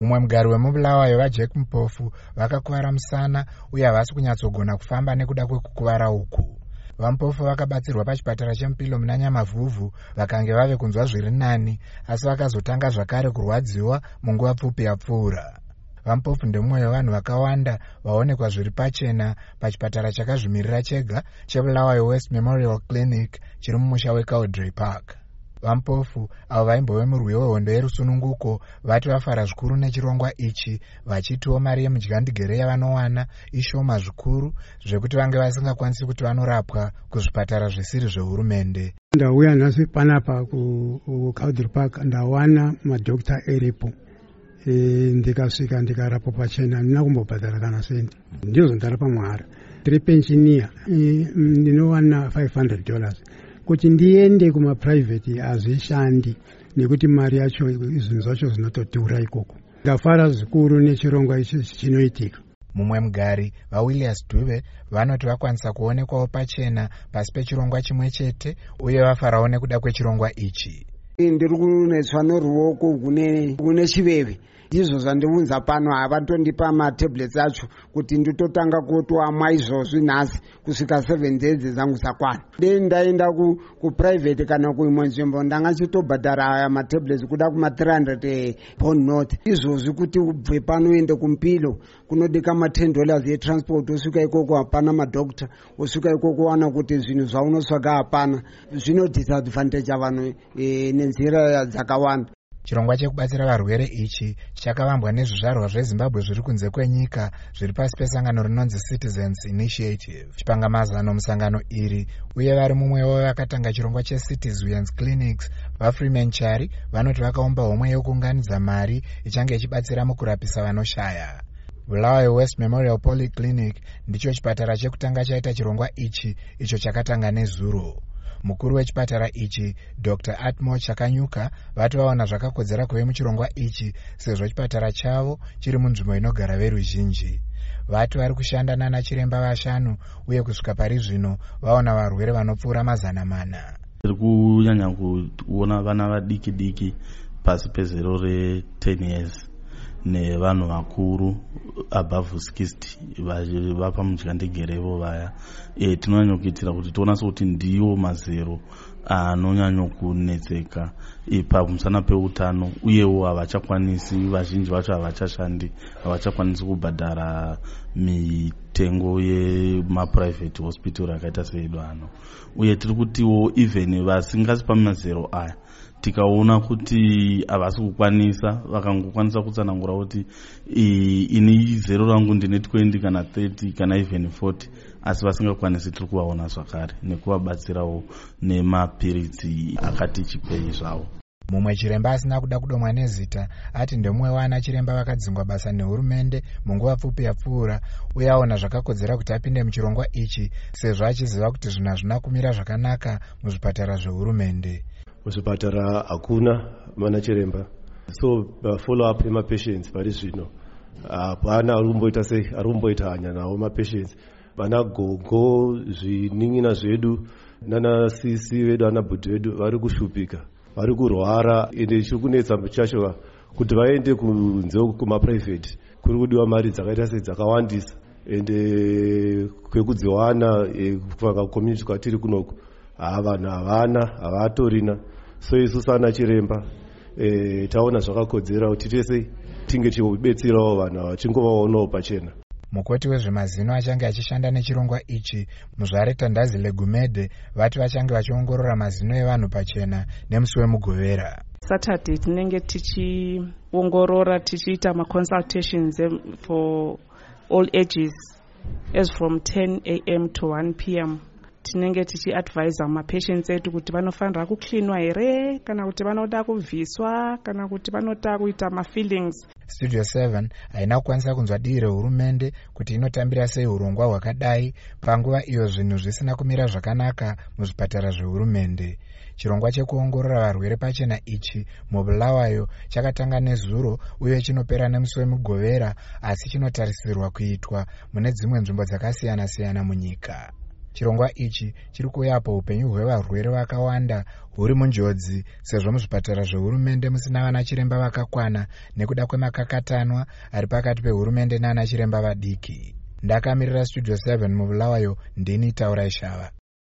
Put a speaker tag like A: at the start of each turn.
A: Mumwe mugari wemubulawayo vaJack Mpofu vakakuvara musana uye havasi kunyatsogona kufamba nekuda kwekukuvara uku. VaMpofu vakabatsirwa pachipatara cheMupilo muna Nyamavhuvhu vakange vave kunzwa zviri nani, asi vakazotanga zvakare kurwadziwa munguva pfupi yapfuura. VaMpofu ndemumwe wevanhu vakawanda vaonekwa zviri pachena pachipatara chakazvimirira chega cheBulawayo West Memorial Clinic chiri mumusha weCowdray Park. VaMpofu avo vaimbove murwi wehondo yerusununguko vati vafara zvikuru nechirongwa ichi, vachitiwo mari yemudyandigere yavanowana ishoma zvikuru zvekuti vange vasingakwanisi kuti vanorapwa kuzvipatara zvisiri zvehurumende.
B: Ndauya nhasi panapa kuCowdray Park ndawana madhokita eripo. Ndikasvika ndikarapwa pachena, ndina kumbobhadhara kana senti. Ndizvo ndarapa mahara. Ndiri penshiniya, ndinowana $500. Kuti ndiende kumaprivate hazvishandi nekuti mari yacho zvinhu zvacho zvinotodhura ikoko. Ndafara zvikuru nechirongwa ichi chinoitika.
A: Mumwe mugari vaWilliams Dube vanoti vakwanisa kuonekwawo pachena pasi pechirongwa chimwe chete uye vafarawo nekuda kwechirongwa ichi.
C: Ndiri kunetswa noruoko kune chiveve. Ndizvo zvandiunza pano, havatondipa matablets acho kuti nditotanga kutoamwa izvozvi nhasi kusvika 7 days dzangu dzakwana. Ndaenda kuprivate kana kuimwe nzvimbo ndanga chitobhadhara aya matablets kuda kuma300 pound note. Izvozvi kuti ubve pano uende kuMupilo kunodika $10 yetransport, usvika ikoko hapana madhokita, usvika ikoko wana kuti zvinhu zvaunotsvaga hapana. Zvino disadvantage vanhu nenzira dzakawanda.
A: Chirongwa chekubatsira varwere ichi chakavambwa nezvizvarwa zveZimbabwe zviri kunze kwenyika zviri pasi pesangano rinonzi Citizens Initiative. Chipangamazano musangano iri uye vari mumwe vakatanga chirongwa cheCitizens Clinics, vaFreeman Chari vanoti vakaumba homwe yokuunganidza mari ichange ichibatsira mukurapisa vanoshaya. Bulawayo West Memorial Polyclinic ndicho chipatara chekutanga chaita chirongwa ichi, icho chakatanga nezuro. Mukuru wechipatara ichi Dr. Atmo Chakanyuka vati vaona zvakakodzera kuve muchirongwa ichi sezvo chipatara chavo chiri munzvimbo inogara veruzhinji. Vati vari kushanda nana chiremba 5 uye kusvika pari zvino vaona varwere vanopfuura 400.
D: Tiri kunyanya kuona vana vadiki diki pasi pezero re10 years nevanhu vakuru above 60 vapa mudyandigerevo vaya. Tinonyanya kuitira kuti tionase kuti ndiwo mazero anonyanya kunetseka pamusana peutano, uyewo havachakwanisi, vazhinji vacho havachashandi, havachakwanisi kubhadhara mitengo yemaprivate hospital akaita seedu ano. Uye tiri kutiwo even vasingasi pamazero aya tikaona kuti havasi kukwanisa, vakangokwanisa kutsanangura kuti ini zero rangu ndine 20 kana 30 kana even 40, asi vasingakwanisi tiri kuvaona zvakare nekuvabatsirawo nemapiritsi akati chipei zvavo.
A: Mumwe chiremba asina kuda kudomwa nezita ati ndemumwe wana chiremba vakadzingwa basa nehurumende munguva pfupi yapfuura uye aona zvakakodzera kuti apinde muchirongwa ichi sezvo achiziva kuti zvinhu hazvina kumira zvakanaka muzvipatara zvehurumende.
E: Muzvipatara hakuna mana chiremba, so follow up yemapatients pari zvino hapana arumboita hanya nawo mapatients. Vana gogo, zvining'ina zvedu nana sisi vedu, ana bhudhi vedu vari kushupika, vari kurwara, ende chiri kunetsa chacho kuti vaende kunze kumaprivate kuri kudiwa mari dzakaita sedzakawandisa, ende kwekudziwana community kwatiri kunoku vanhu havatorina. So isusu ana chiremba taona zvakakodzera kuti tese tinge tichibetserawo vanhu vachingovaonawo pachena.
A: Mukoti wezvemazino achange achishanda nechirongwa ichi Muzvare Tandazi Legumede vati vachange vachiongorora mazino evanhu pachena nemusi wemugovera.
F: Saturday tinenge tichiongorora tichiita ma-consultations for all ages as from 10 a.m. to 1 p.m. Tinenge tichi-advisa ma-patients edu kuti vanofanira kuklinwa here kana kuti vanoda kubviswa kana kuti vanoda kuita ma-fillings.
A: Studio 7 haina kukwanisa kunzwa dii rehurumende kuti inotambira sei urongwa hwakadai panguva iyo zvinhu zvisina kumira zvakanaka muzvipatara zvehurumende. Chirongwa chekuongorora varwere pachena ichi muBulawayo chakatanga nezuro uye chinopera nemusi wemugovera, asi chinotarisirwa kuitwa mune dzimwe nzvimbo dzakasiyana siyana munyika. Chirongwa ichi chiri kuuyapo upenyu hwevarwere vakawanda huri munjodzi sezvo muzvipatara zvehurumende musina vana chiremba vakakwana nekuda kwemakakatanwa ari pakati pehurumende nana chiremba vadiki. Ndakamirira Studio 7 muBulawayo, ndini Taurai Shava.